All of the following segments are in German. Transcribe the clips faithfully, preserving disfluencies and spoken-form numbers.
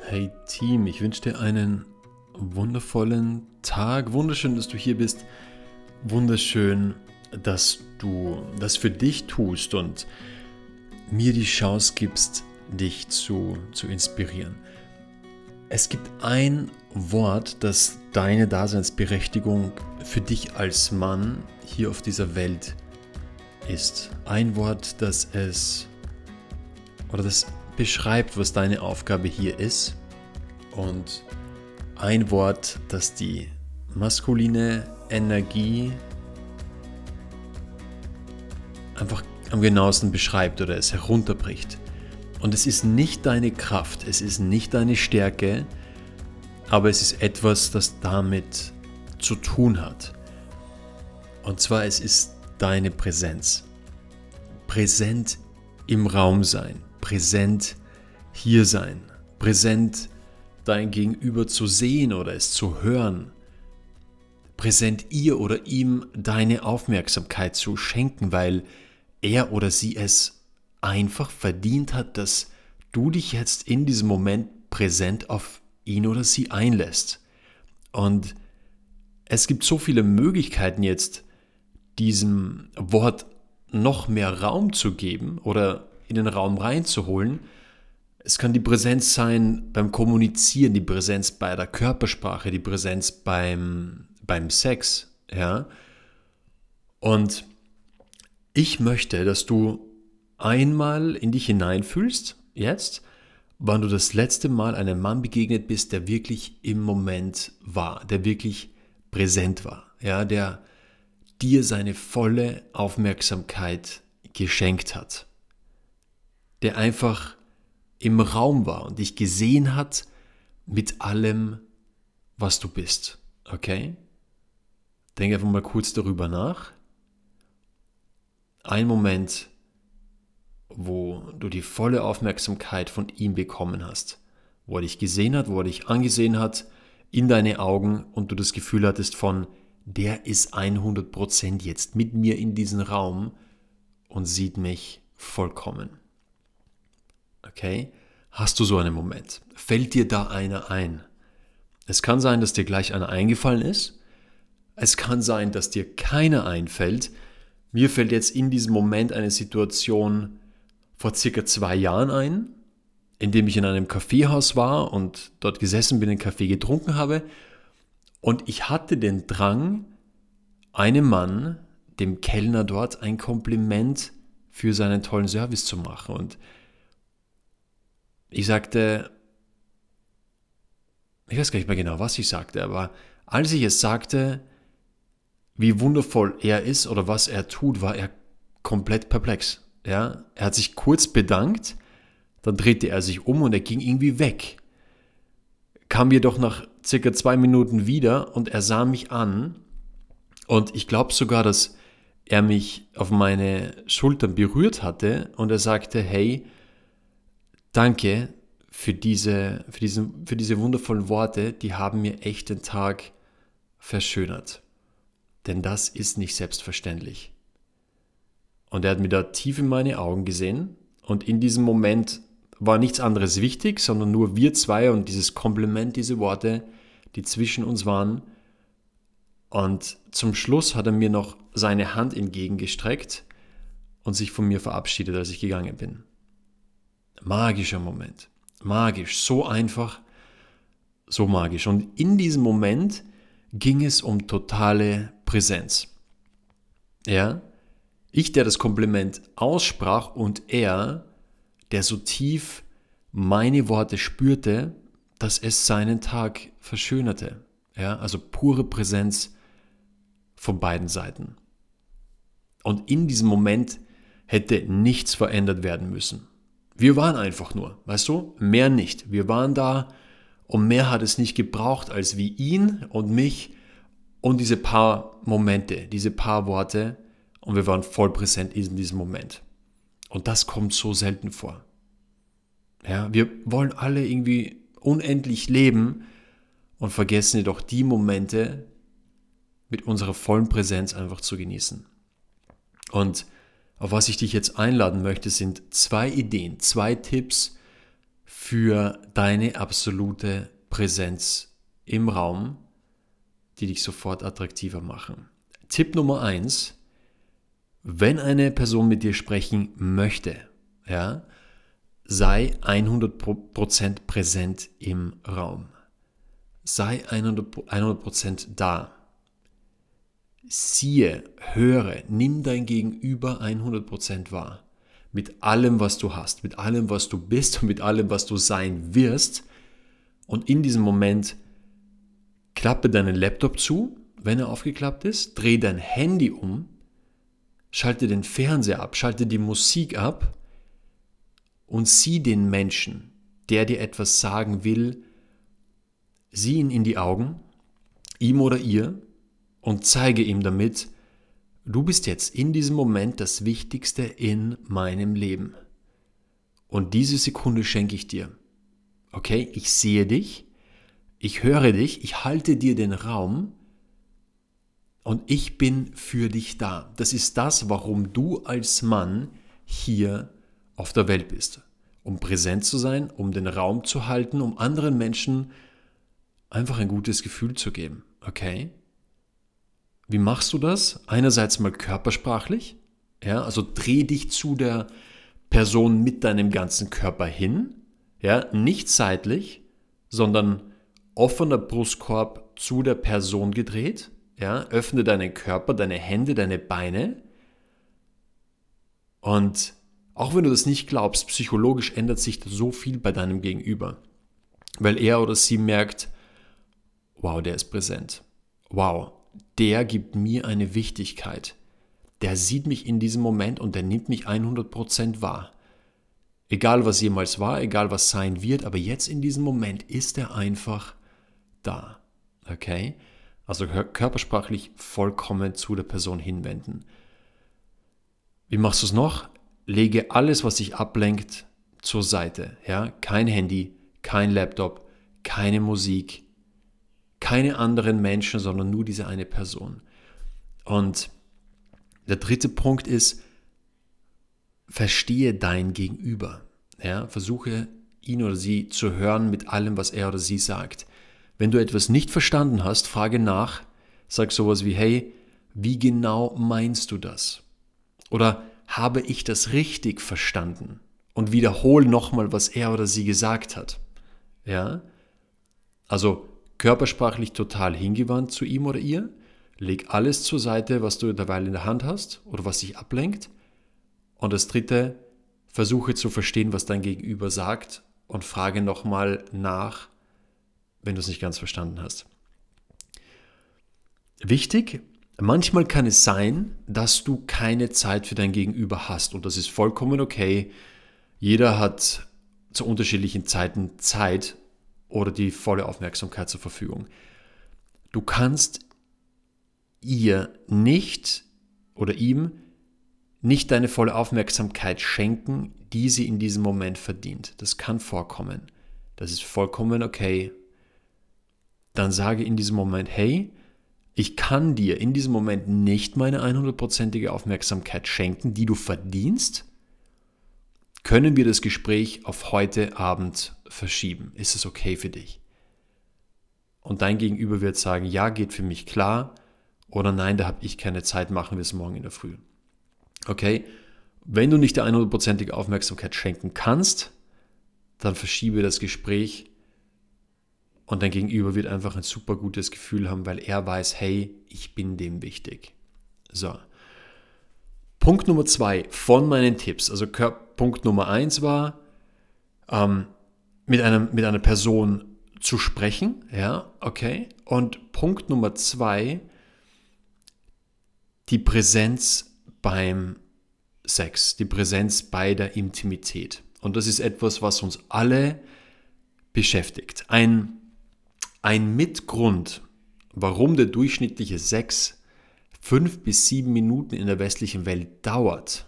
Hey Team, ich wünsche dir einen wundervollen Tag. Wunderschön, dass du hier bist. Wunderschön, dass du das für dich tust und mir die Chance gibst, dich zu, zu inspirieren. Es gibt ein Wort, das deine Daseinsberechtigung für dich als Mann hier auf dieser Welt ist. Ein Wort, das es oder das beschreibt, was deine Aufgabe hier ist. Und ein Wort, das die maskuline Energie einfach am genauesten beschreibt oder es herunterbricht. Und es ist nicht deine Kraft, es ist nicht deine Stärke, aber es ist etwas, das damit zu tun hat. Und zwar, es ist deine Präsenz. Präsent im Raum sein, präsent hier sein, präsent dein Gegenüber zu sehen oder es zu hören, präsent ihr oder ihm deine Aufmerksamkeit zu schenken, weil er oder sie es einfach verdient hat, dass du dich jetzt in diesem Moment präsent auf ihn oder sie einlässt. Und es gibt so viele Möglichkeiten jetzt, diesem Wort noch mehr Raum zu geben oder in den Raum reinzuholen. Es kann die Präsenz sein beim Kommunizieren, die Präsenz bei der Körpersprache, die Präsenz beim, beim Sex. Ja? Und ich möchte, dass du einmal in dich hineinfühlst, jetzt, wann du das letzte Mal einem Mann begegnet bist, der wirklich im Moment war, der wirklich präsent war, ja? Der dir seine volle Aufmerksamkeit geschenkt hat, der einfach im Raum war und dich gesehen hat mit allem, was du bist. Okay? Denk einfach mal kurz darüber nach. Ein Moment, wo du die volle Aufmerksamkeit von ihm bekommen hast, wo er dich gesehen hat, wo er dich angesehen hat, in deine Augen und du das Gefühl hattest von, der ist hundert Prozent jetzt mit mir in diesem Raum und sieht mich vollkommen. Okay? Hast du so einen Moment? Fällt dir da einer ein? Es kann sein, dass dir gleich einer eingefallen ist. Es kann sein, dass dir keiner einfällt. Mir fällt jetzt in diesem Moment eine Situation vor circa zwei Jahren ein, in dem ich in einem Kaffeehaus war und dort gesessen bin, einen Kaffee getrunken habe. Und ich hatte den Drang, einem Mann, dem Kellner dort, ein Kompliment für seinen tollen Service zu machen. Und ich sagte, ich weiß gar nicht mehr genau, was ich sagte, aber als ich es sagte, wie wundervoll er ist oder was er tut, war er komplett perplex. Ja? Er hat sich kurz bedankt, dann drehte er sich um und er ging irgendwie weg. Kam jedoch nach circa zwei Minuten wieder und er sah mich an und ich glaube sogar, dass er mich auf meine Schultern berührt hatte und er sagte, hey, danke für diese, für, diesen, für diese wundervollen Worte, die haben mir echt den Tag verschönert. Denn das ist nicht selbstverständlich. Und er hat mir da tief in meine Augen gesehen und in diesem Moment war nichts anderes wichtig, sondern nur wir zwei und dieses Kompliment, diese Worte, die zwischen uns waren. Und zum Schluss hat er mir noch seine Hand entgegengestreckt und sich von mir verabschiedet, als ich gegangen bin. Magischer Moment. Magisch. So einfach, so magisch. Und in diesem Moment ging es um totale Präsenz. Ja? Ich, der das Kompliment aussprach und er, der so tief meine Worte spürte, dass es seinen Tag verschönerte. Ja, also pure Präsenz von beiden Seiten. Und in diesem Moment hätte nichts verändert werden müssen. Wir waren einfach nur, weißt du, mehr nicht. Wir waren da und mehr hat es nicht gebraucht als wie ihn und mich und diese paar Momente, diese paar Worte und wir waren voll präsent in diesem Moment. Und das kommt so selten vor. Ja, wir wollen alle irgendwie unendlich leben und vergessen jedoch die Momente mit unserer vollen Präsenz einfach zu genießen. Und auf was ich dich jetzt einladen möchte, sind zwei Ideen, zwei Tipps für deine absolute Präsenz im Raum, die dich sofort attraktiver machen. Tipp Nummer eins: Wenn eine Person mit dir sprechen möchte, ja, sei hundert Prozent präsent im Raum. Sei hundert Prozent da. Siehe, höre, nimm dein Gegenüber hundert Prozent wahr. Mit allem, was du hast, mit allem, was du bist und mit allem, was du sein wirst. Und in diesem Moment klappe deinen Laptop zu, wenn er aufgeklappt ist, dreh dein Handy um, schalte den Fernseher ab, schalte die Musik ab und sieh den Menschen, der dir etwas sagen will, sieh ihn in die Augen, ihm oder ihr, und zeige ihm damit, du bist jetzt in diesem Moment das Wichtigste in meinem Leben. Und diese Sekunde schenke ich dir. Okay, ich sehe dich, ich höre dich, ich halte dir den Raum und ich bin für dich da. Das ist das, warum du als Mann hier auf der Welt bist. Um präsent zu sein, um den Raum zu halten, um anderen Menschen einfach ein gutes Gefühl zu geben. Okay? Wie machst du das? Einerseits mal körpersprachlich, ja, also dreh dich zu der Person mit deinem ganzen Körper hin, ja, nicht seitlich, sondern offener Brustkorb zu der Person gedreht, ja, öffne deinen Körper, deine Hände, deine Beine und auch wenn du das nicht glaubst, psychologisch ändert sich so viel bei deinem Gegenüber, weil er oder sie merkt, wow, der ist präsent, wow, der gibt mir eine Wichtigkeit. Der sieht mich in diesem Moment und der nimmt mich hundert Prozent wahr. Egal was jemals war, egal was sein wird, aber jetzt in diesem Moment ist er einfach da. Okay? Also körpersprachlich vollkommen zu der Person hinwenden. Wie machst du es noch? Lege alles, was dich ablenkt, zur Seite. Ja? Kein Handy, kein Laptop, keine Musik, keine anderen Menschen, sondern nur diese eine Person. Und der dritte Punkt ist, verstehe dein Gegenüber. Ja, versuche ihn oder sie zu hören mit allem, was er oder sie sagt. Wenn du etwas nicht verstanden hast, frage nach, sag sowas wie, hey, wie genau meinst du das? Oder habe ich das richtig verstanden? Und wiederhole nochmal, was er oder sie gesagt hat. Ja, also körpersprachlich total hingewandt zu ihm oder ihr, leg alles zur Seite, was du derweil in der Hand hast oder was dich ablenkt. Und das dritte, versuche zu verstehen, was dein Gegenüber sagt und frage nochmal nach, wenn du es nicht ganz verstanden hast. Wichtig, manchmal kann es sein, dass du keine Zeit für dein Gegenüber hast und das ist vollkommen okay. Jeder hat zu unterschiedlichen Zeiten Zeit oder die volle Aufmerksamkeit zur Verfügung. Du kannst ihr nicht oder ihm nicht deine volle Aufmerksamkeit schenken, die sie in diesem Moment verdient. Das kann vorkommen. Das ist vollkommen okay. Dann sage in diesem Moment, hey, ich kann dir in diesem Moment nicht meine hundertprozentige Aufmerksamkeit schenken, die du verdienst. Können wir das Gespräch auf heute Abend verschieben? Ist es okay für dich? Und dein Gegenüber wird sagen, ja, geht für mich klar, oder nein, da habe ich keine Zeit, machen wir es morgen in der Früh. Okay, wenn du nicht der hundertprozentige Aufmerksamkeit schenken kannst, dann verschiebe das Gespräch und dein Gegenüber wird einfach ein super gutes Gefühl haben, weil er weiß, hey, ich bin dem wichtig. So. Punkt Nummer zwei von meinen Tipps, also Punkt Nummer eins war, ähm, mit, einem, mit einer Person zu sprechen, ja, okay, und Punkt Nummer zwei, die Präsenz beim Sex, die Präsenz bei der Intimität. Und das ist etwas, was uns alle beschäftigt. Ein, ein Mitgrund, warum der durchschnittliche Sex fünf bis sieben Minuten in der westlichen Welt dauert.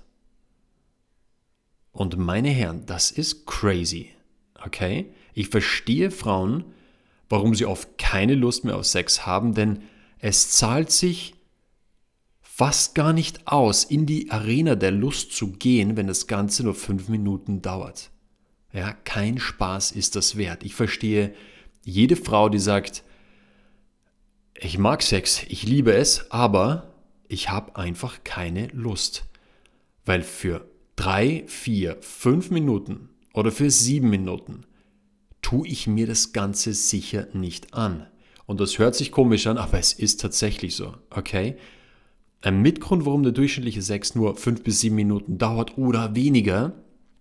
Und meine Herren, das ist crazy. Okay? Ich verstehe Frauen, warum sie oft keine Lust mehr auf Sex haben, denn es zahlt sich fast gar nicht aus, in die Arena der Lust zu gehen, wenn das Ganze nur fünf Minuten dauert. Ja, kein Spaß ist das wert. Ich verstehe jede Frau, die sagt, ich mag Sex, ich liebe es, aber ich habe einfach keine Lust. Weil für drei, vier, fünf Minuten oder für sieben Minuten tue ich mir das Ganze sicher nicht an. Und das hört sich komisch an, aber es ist tatsächlich so, okay? Ein Mitgrund, warum der durchschnittliche Sex nur fünf bis sieben Minuten dauert oder weniger,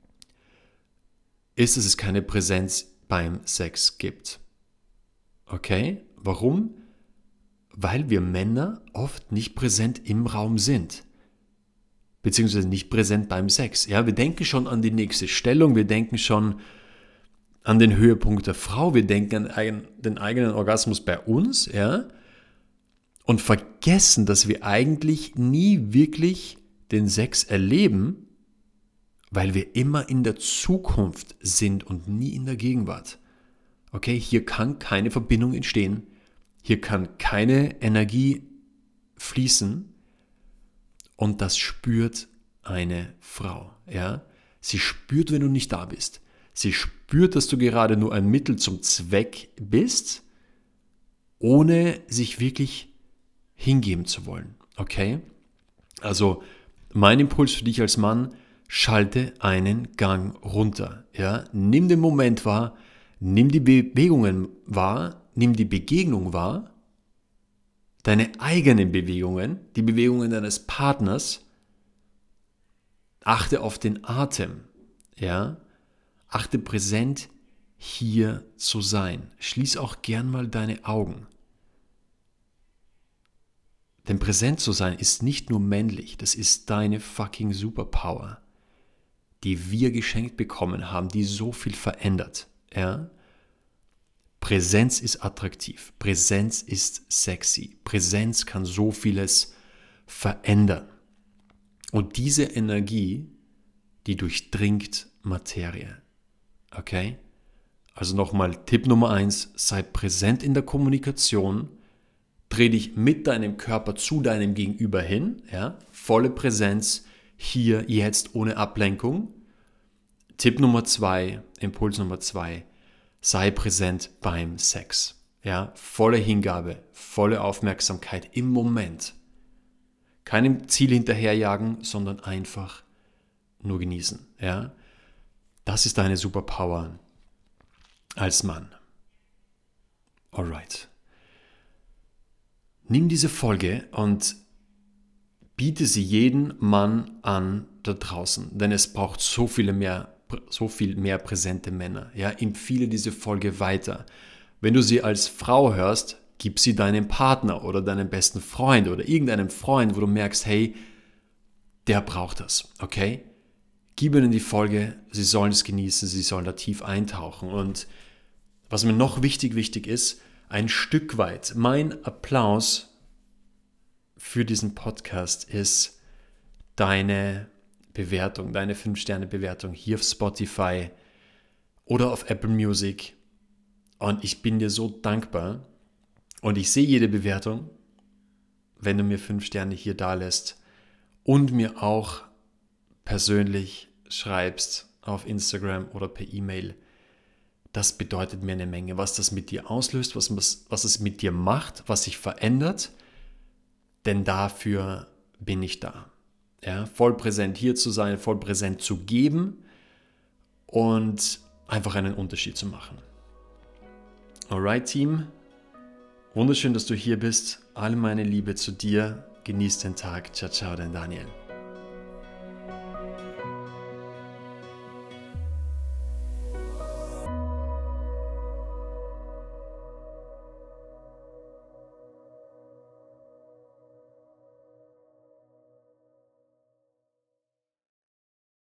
ist, dass es keine Präsenz beim Sex gibt. Okay? Warum? Weil wir Männer oft nicht präsent im Raum sind. Beziehungsweise nicht präsent beim Sex. Ja, wir denken schon an die nächste Stellung, wir denken schon an den Höhepunkt der Frau, wir denken an den eigenen Orgasmus bei uns, ja, und vergessen, dass wir eigentlich nie wirklich den Sex erleben, weil wir immer in der Zukunft sind und nie in der Gegenwart. Okay, hier kann keine Verbindung entstehen, hier kann keine Energie fließen und das spürt eine Frau. Ja? Sie spürt, wenn du nicht da bist. Sie spürt, dass du gerade nur ein Mittel zum Zweck bist, ohne sich wirklich hingeben zu wollen. Okay? Also mein Impuls für dich als Mann, schalte einen Gang runter. Ja? Nimm den Moment wahr, nimm die Bewegungen wahr, nimm die Begegnung wahr, deine eigenen Bewegungen, die Bewegungen deines Partners. Achte auf den Atem. Ja? Achte präsent, hier zu sein. Schließ auch gern mal deine Augen. Denn präsent zu sein ist nicht nur männlich, das ist deine fucking Superpower, die wir geschenkt bekommen haben, die so viel verändert. Ja? Präsenz ist attraktiv, Präsenz ist sexy, Präsenz kann so vieles verändern. Und diese Energie, die durchdringt Materie. Okay? Also nochmal Tipp Nummer eins, sei präsent in der Kommunikation, dreh dich mit deinem Körper zu deinem Gegenüber hin, ja? Volle Präsenz, hier, jetzt, ohne Ablenkung. Tipp Nummer zwei, Impuls Nummer zwei, sei präsent beim Sex. Ja? Volle Hingabe, volle Aufmerksamkeit im Moment. Keinem Ziel hinterherjagen, sondern einfach nur genießen. Ja? Das ist deine Superpower als Mann. Alright. Nimm diese Folge und biete sie jedem Mann an da draußen, denn es braucht so viele mehr, so viel mehr präsente Männer. Ja, empfehle diese Folge weiter. Wenn du sie als Frau hörst, gib sie deinem Partner oder deinem besten Freund oder irgendeinem Freund, wo du merkst, hey, der braucht das, okay? Gib ihnen die Folge, sie sollen es genießen, sie sollen da tief eintauchen. Und was mir noch wichtig, wichtig ist, ein Stück weit, mein Applaus für diesen Podcast ist deine Bewertung, deine fünf Sterne Bewertung hier auf Spotify oder auf Apple Music. Und ich bin dir so dankbar und ich sehe jede Bewertung, wenn du mir fünf Sterne hier da lässt und mir auch persönlich schreibst auf Instagram oder per E-Mail. Das bedeutet mir eine Menge, was das mit dir auslöst, was, was es mit dir macht, was sich verändert, denn dafür bin ich da. Ja, voll präsent hier zu sein, voll präsent zu geben und einfach einen Unterschied zu machen. Alright, Team, wunderschön, dass du hier bist. Alle meine Liebe zu dir. Genieß den Tag. Ciao, ciao, dein Daniel.